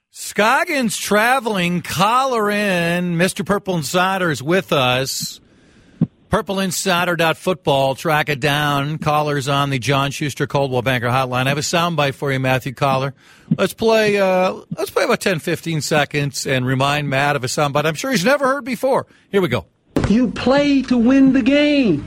Scoggins traveling, collar in. Mr. Purple Insider is with us. PurpleInsider.football. Track it down. Caller's on the John Schuster Coldwell Banker Hotline. I have a soundbite for you, Matthew Collar. Let's play about 10, 15 seconds and remind Matt of a soundbite I'm sure he's never heard before. Here we go. You play to win the game.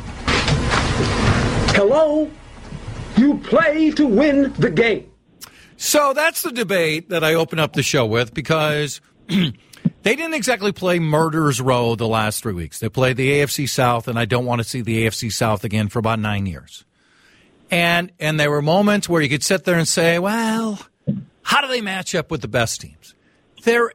Hello? You play to win the game. So that's the debate that I open up the show with because they didn't exactly play murder's row the last 3 weeks. They played the AFC South, and I don't want to see the AFC South again for about 9 years. And there were moments where you could sit there and say, well, how do they match up with the best teams? They're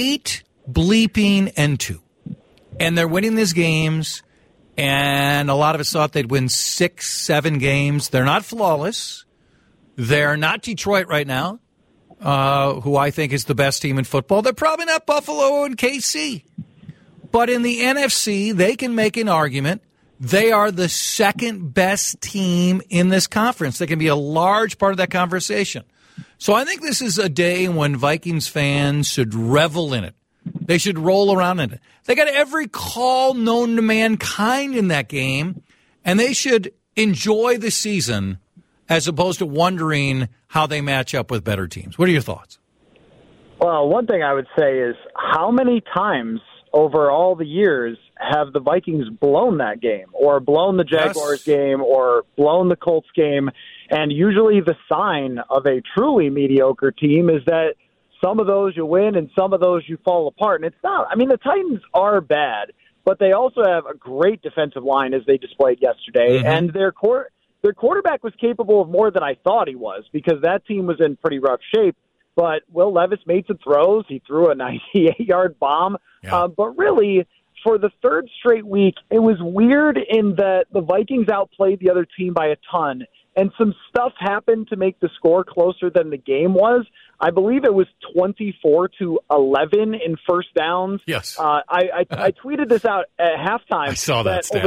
8-2, and they're winning these games, and a lot of us thought they'd win 6, 7 games. They're not flawless. They're not Detroit right now, who I think is the best team in football. They're probably not Buffalo and KC. But in the NFC, they can make an argument. They are the second best team in this conference. They can be a large part of that conversation. So I think this is a day when Vikings fans should revel in it. They should roll around in it. They got every call known to mankind in that game, and they should enjoy the season as opposed to wondering how they match up with better teams. What are your thoughts? Well, one thing I would say is how many times over all the years have the Vikings blown that game or blown the Jaguars game or blown the Colts game? And usually the sign of a truly mediocre team is that some of those you win and some of those you fall apart. And it's not. I mean, the Titans are bad, but they also have a great defensive line as they displayed yesterday. Mm-hmm. And their quarterback was capable of more than I thought he was because that team was in pretty rough shape. But Will Levis made some throws. He threw a 98-yard bomb. Yeah. But really, for the third straight week, it was weird in that the Vikings outplayed the other team by a ton. And some stuff happened to make the score closer than the game was. I believe it was 24-11 in first downs. Yes. I tweeted this out at halftime. I saw that stat.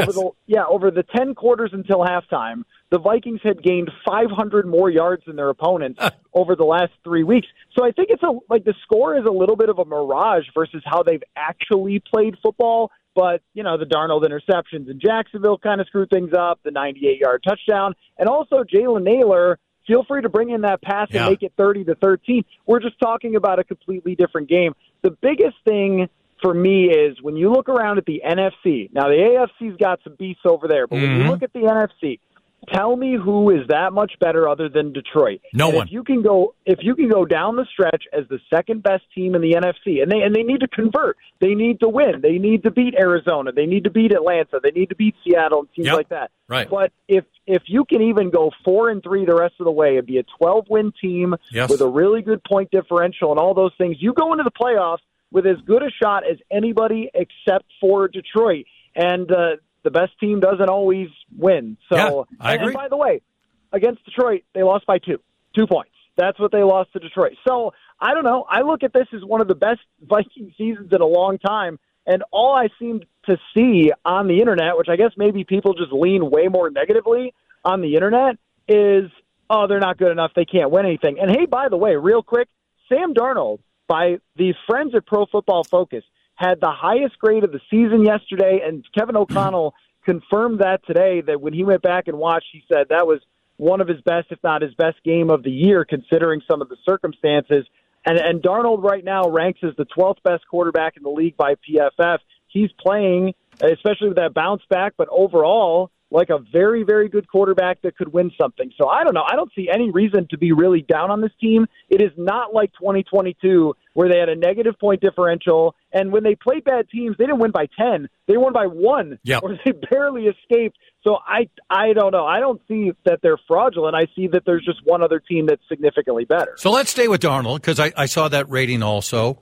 Over the 10 quarters until halftime, the Vikings had gained 500 more yards than their opponents over the last 3 weeks. So I think it's the score is a little bit of a mirage versus how they've actually played football. But, the Darnold interceptions in Jacksonville kind of screwed things up, the 98-yard touchdown. And also Jalen Naylor, feel free to bring in that pass and make it 30-13. We're just talking about a completely different game. The biggest thing for me is when you look around at the NFC. Now, the AFC's got some beasts over there, but when you look at the NFC, tell me who is that much better other than Detroit. No one. If you can go down the stretch as the second best team in the NFC, and they need to convert. They need to win. They need to beat Arizona. They need to beat Atlanta. They need to beat Seattle and teams like that. Right. But if you can even go 4-3 the rest of the way and be a 12-win team with a really good point differential and all those things, you go into the playoffs with as good a shot as anybody except for Detroit. And the best team doesn't always win. So, I agree. And by the way, against Detroit, they lost by 2 points. That's what they lost to Detroit. So, I don't know. I look at this as one of the best Viking seasons in a long time, and all I seem to see on the internet, which I guess maybe people just lean way more negatively on the internet, is, they're not good enough. They can't win anything. And, hey, by the way, real quick, Sam Darnold, by the friends at Pro Football Focus, had the highest grade of the season yesterday, and Kevin O'Connell confirmed that today, that when he went back and watched, he said that was one of his best, if not his best game of the year, considering some of the circumstances. And Darnold right now ranks as the 12th best quarterback in the league by PFF. He's playing, especially with that bounce back, but overall, like a very, very good quarterback that could win something. So I don't know. I don't see any reason to be really down on this team. It is not like 2022 where they had a negative point differential, and when they played bad teams, they didn't win by 10. They won by 1, or they barely escaped. So I don't know. I don't see that they're fraudulent. I see that there's just one other team that's significantly better. So let's stay with Darnold, because I saw that rating also.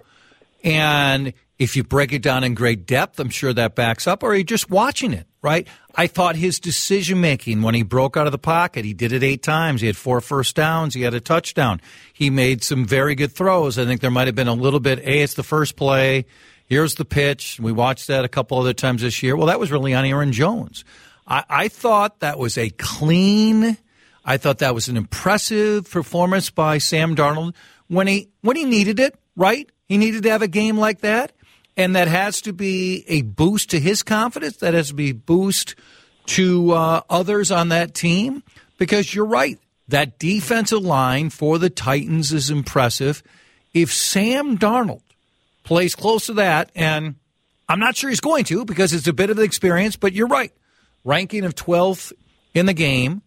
And if you break it down in great depth, I'm sure that backs up, or are you just watching it, right? I thought his decision-making when he broke out of the pocket, he did it 8 times. He had 4 first downs. He had a touchdown. He made some very good throws. I think there might have been a little bit, it's the first play. Here's the pitch. We watched that a couple other times this year. Well, that was really on Aaron Jones. I thought that was I thought that was an impressive performance by Sam Darnold. when he needed it, right? He needed to have a game like that, and that has to be a boost to his confidence. That has to be a boost to others on that team, because you're right. That defensive line for the Titans is impressive. If Sam Darnold plays close to that, and I'm not sure he's going to because it's a bit of the experience, but you're right. Ranking of 12th in the game.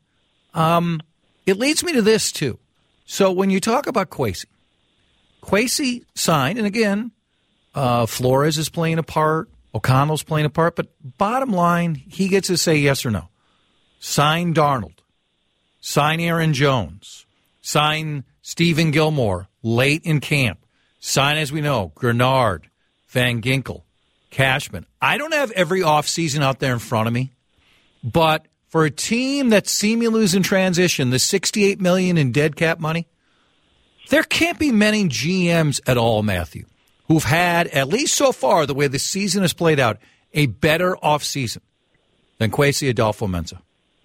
It leads me to this, too. So when you talk about Kwesi signed, and again, Flores is playing a part, O'Connell's playing a part, but bottom line, he gets to say yes or no. Sign Darnold. Sign Aaron Jones. Sign Stephen Gilmore late in camp. Sign, as we know, Grenard, Van Ginkel, Cashman. I don't have every offseason out there in front of me, but for a team that's seemingly losing transition, the $68 million in dead cap money, there can't be many GMs at all, Matthew, who've had, at least so far, the way the season has played out, a better offseason than Kwesi Adolfo-Mensah.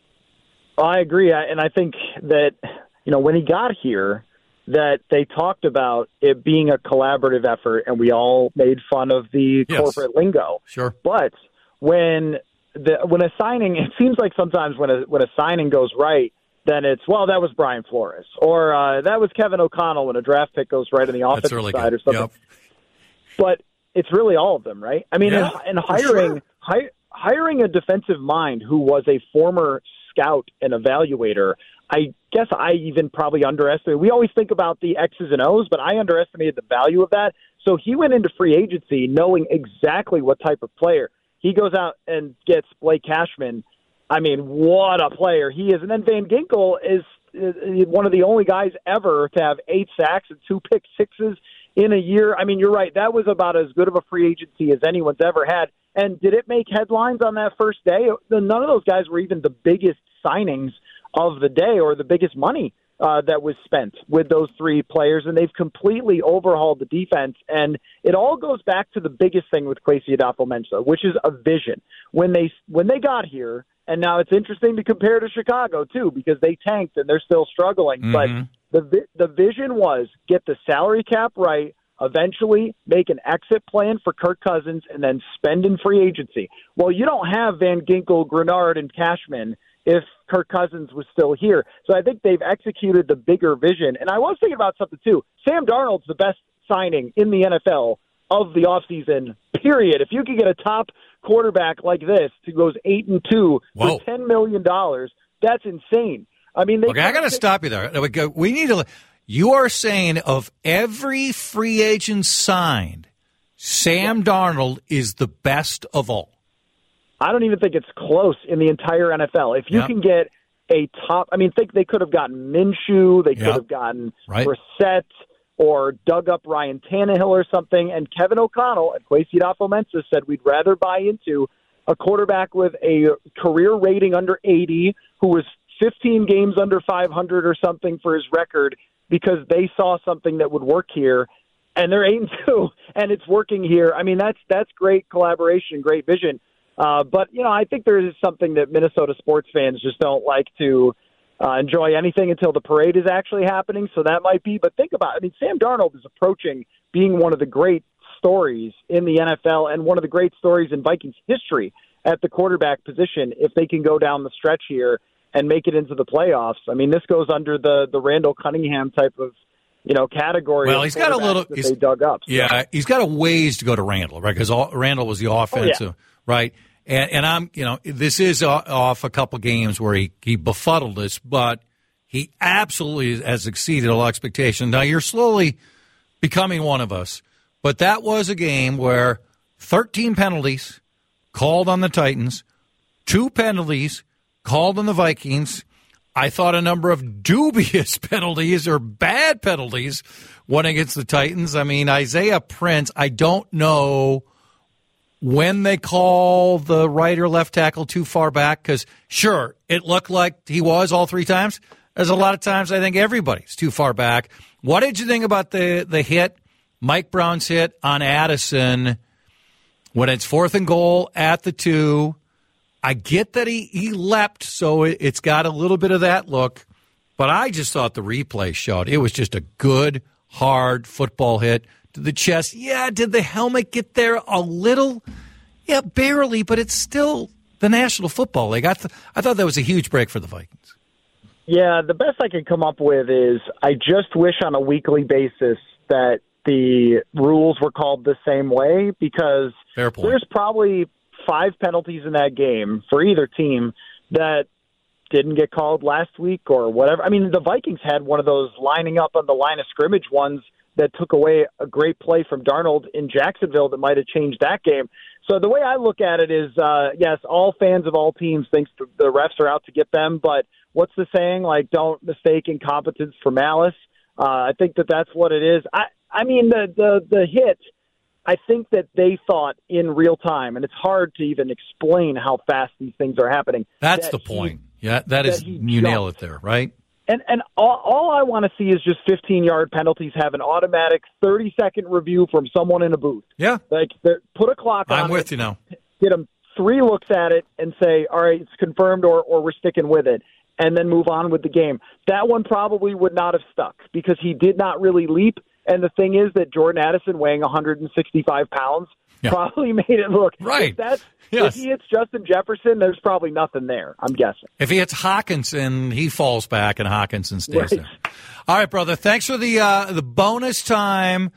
I agree, and I think that, when he got here, that they talked about it being a collaborative effort, and we all made fun of the corporate lingo. Sure. But when a signing, it seems like sometimes when a signing goes right, then it's, well, that was Brian Flores, or that was Kevin O'Connell when a draft pick goes right on the offensive really side good. or something. Yep. But it's really all of them, right? I mean, and hiring a defensive mind who was a former scout and evaluator, I guess I even probably underestimated. We always think about the X's and O's, but I underestimated the value of that. So he went into free agency knowing exactly what type of player. He goes out and gets Blake Cashman. I mean, what a player he is. And then Van Ginkel is one of the only guys ever to have 8 sacks and 2 pick sixes in a year. I mean, you're right. That was about as good of a free agency as anyone's ever had. And did it make headlines on that first day? None of those guys were even the biggest signings of the day or the biggest money that was spent with those 3 players, and they've completely overhauled the defense. And it all goes back to the biggest thing with Kwesi Adolfo-Mensah, which is a vision. When they got here, and now it's interesting to compare to Chicago too, because they tanked and they're still struggling. Mm-hmm. But the vision was get the salary cap right, eventually make an exit plan for Kirk Cousins, and then spend in free agency. Well, you don't have Van Ginkel, Grenard, and Cashman if Kirk Cousins was still here. So I think they've executed the bigger vision. And I was thinking about something, too. Sam Darnold's the best signing in the NFL of the offseason, period. If you could get a top quarterback like this who goes 8-2 for $10 million, that's insane. I mean, I got to stop you there. We need to. You are saying of every free agent signed, Sam Darnold is the best of all. I don't even think it's close in the entire NFL. If you can get a top, I mean, think they could have gotten Minshew, they could have gotten Brissett, or dug up Ryan Tannehill or something. And Kevin O'Connell and Kwesi Adolfo-Mensah said we'd rather buy into a quarterback with a career rating under 80 who was 15 games under 500 or something for his record, because they saw something that would work here. And they're 8-2, and it's working here. I mean, that's great collaboration, great vision. But, I think there is something that Minnesota sports fans just don't like to enjoy anything until the parade is actually happening. So that might be. But think about it. I mean, Sam Darnold is approaching being one of the great stories in the NFL and one of the great stories in Vikings history at the quarterback position if they can go down the stretch here and make it into the playoffs. I mean, this goes under the Randall Cunningham type of category. Well, he's got a little. They dug up. So. Yeah, he's got a ways to go to Randall, right? Because Randall was the offensive, right? And I'm, this is off a couple games where he befuddled us, but he absolutely has exceeded all expectations. Now you're slowly becoming one of us, but that was a game where 13 penalties called on the Titans, 2 penalties called on the Vikings. I thought a number of dubious penalties or bad penalties went against the Titans. I mean, Isaiah Prince, I don't know when they call the right or left tackle too far back, because, sure, it looked like he was all 3 times. There's a lot of times I think everybody's too far back. What did you think about the hit, Mike Brown's hit on Addison when it's 4th and goal at the 2? I get that he leapt, so it's got a little bit of that look, but I just thought the replay showed it was just a good, hard football hit to the chest. Yeah, did the helmet get there a little? Yeah, barely, but it's still the National Football League. I thought that was a huge break for the Vikings. Yeah, the best I could come up with is I just wish on a weekly basis that the rules were called the same way, because there's probably 5 penalties in that game for either team that didn't get called last week or whatever. I mean, the Vikings had one of those lining up on the line of scrimmage ones that took away a great play from Darnold in Jacksonville that might have changed that game. So the way I look at it is, yes, all fans of all teams think the refs are out to get them, but what's the saying? Like, don't mistake incompetence for malice. I think that's what it is. I mean, the hit, I think that they thought in real time, and it's hard to even explain how fast these things are happening. That's the point. Yeah, that is, you nail it there, right? And all I want to see is just 15-yard penalties have an automatic 30-second review from someone in a booth. Yeah. Like, put a clock on it. I'm with you now. Get them 3 looks at it and say, all right, it's confirmed or we're sticking with it, and then move on with the game. That one probably would not have stuck because he did not really leap. And the thing is that Jordan Addison, weighing 165 pounds, probably made it look right. If he hits Justin Jefferson, there's probably nothing there, I'm guessing. If he hits Hawkinson, he falls back and Hawkinson stays there. All right, brother. Thanks for the bonus time.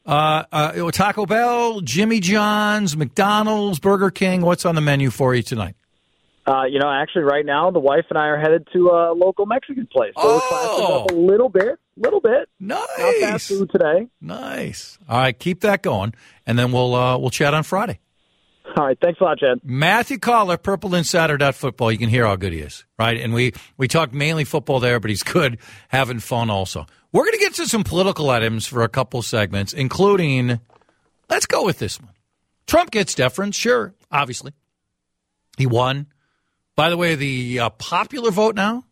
Taco Bell, Jimmy John's, McDonald's, Burger King. What's on the menu for you tonight? Actually, right now, the wife and I are headed to a local Mexican place. So we're classing up a little bit. Nice. Not fast food today. Nice. All right, keep that going, and then we'll chat on Friday. All right, thanks a lot, Chad. Matthew Collar, purpleinsider.football. You can hear how good he is, right? And we talk mainly football there, but he's good having fun also. We're going to get to some political items for a couple segments, including, let's go with this one. Trump gets deference, sure, obviously. He won. By the way, the popular vote now,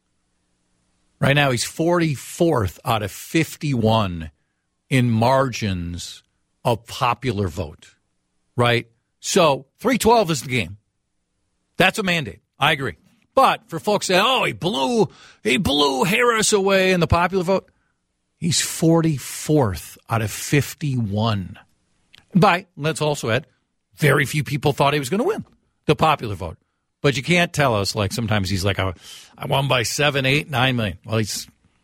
right now he's 44th out of 51 in margins of popular vote, right? So 312 is the game. That's a mandate. I agree. But for folks saying, he blew Harris away in the popular vote, he's 44th out of 51. But let's also add, very few people thought he was going to win the popular vote. But you can't tell us, like, sometimes he's like, I won by 7, 8, 9 million. Well, he's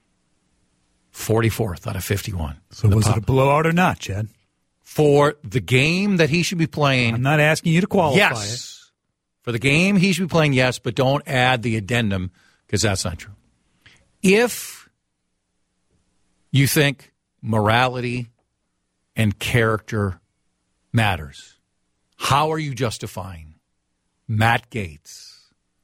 44th out of 51. So was it a blowout or not, Chad? For the game that he should be playing. I'm not asking you to qualify it. For the game he should be playing, yes, but don't add the addendum because that's not true. If you think morality and character matters, how are you justifying Matt Gaetz?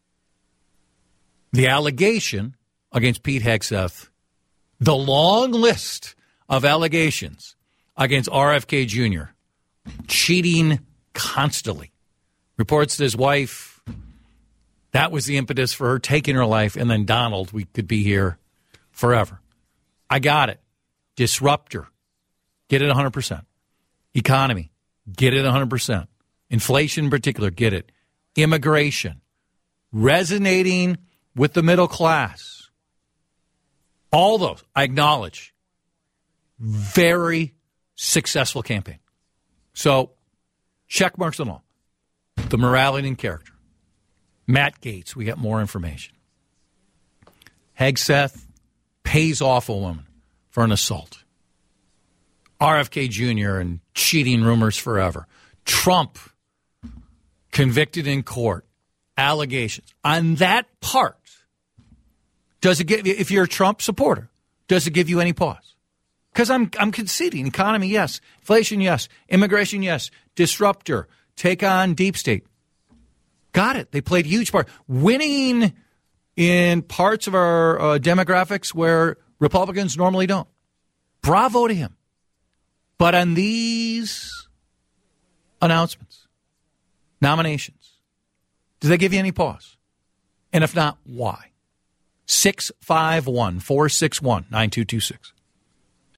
The allegation against Pete Hegseth, the long list of allegations against RFK Jr., cheating constantly. Reports that his wife, that was the impetus for her taking her life, and then Donald, we could be here forever. I got it. Disruptor, get it 100%. Economy, get it 100%. Inflation in particular, get it. Immigration, resonating with the middle class. All those, I acknowledge, very successful campaign. So, check marks on all. The morality and character. Matt Gaetz, we got more information. Hegseth pays off a woman for an assault. RFK Jr. and cheating rumors forever. Trump convicted in court, allegations. On that part, does it give, if you're a Trump supporter, does it give you any pause? Because I'm conceding. Economy, yes. Inflation, yes. Immigration, yes. Disruptor. Take on deep state. Got it. They played a huge part. Winning in parts of our demographics where Republicans normally don't. Bravo to him. But on these announcements, nominations, do they give you any pause? And if not, why? 651-461-9226.